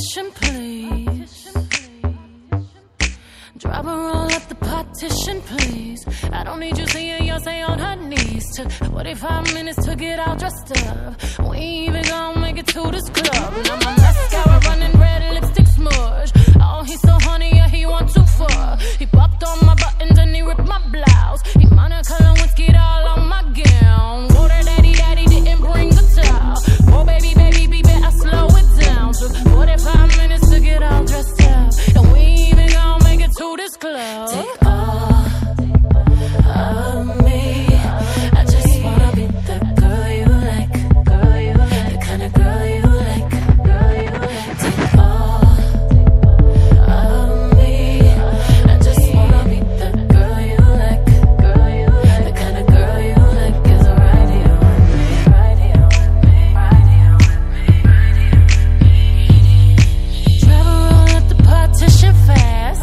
partition, please. Drop her all up the partition, please. I don't need you seeing Yonsei on her knees. Took 45 minutes to get all dressed up. We ain't even gonna make it to this club. Now my mascara running red, lipstick smudge. Oh, he's so honey, yeah, he want too far. He popped on my buttons and he ripped my blouse. He Monica Lewinsky all on my gown. Oh, that daddy didn't bring the towel. Oh, baby, I slow it down. Took 45 minutes to get all dressed up. And we ain't even gonna make it to this club. Take all of me. I just wanna be the girl you like, the kind of girl you like. Take all of me. I just wanna be the girl you like, the kind of girl you like is right here with me, right here with me, right here with me, right here with me. Travel roll up the partition fast.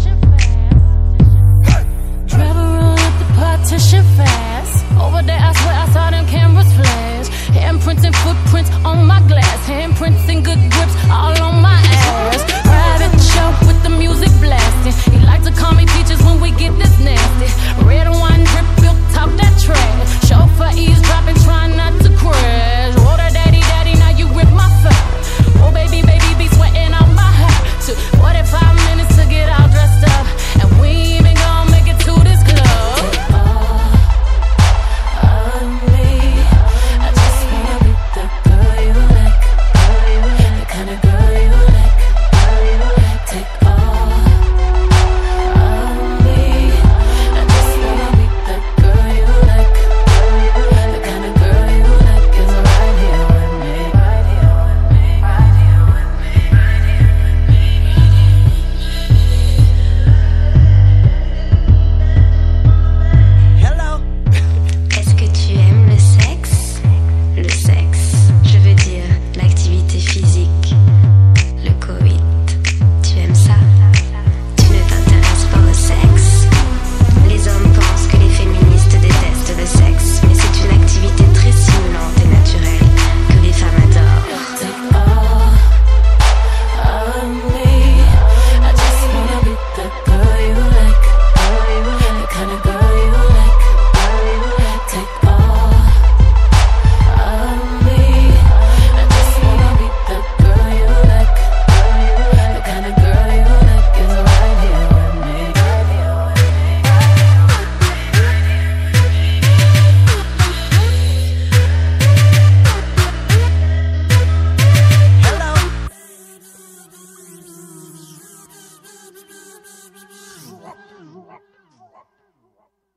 Partition fast. Over there, I swear I saw them cameras flash. Handprints and footprints on my glass. Handprints and good grips all on my ass. Private show with the music blasting. He like to call me peaches when we get this nasty. Red wine drip, built top that trash. Chauffeur eavesdropping, trying not to crash. Water daddy, now you rip my fat. Oh baby, be sweating out my hat. Took 45 minutes to get all dressed up, and we ain't even gonna make it to this club. Rock.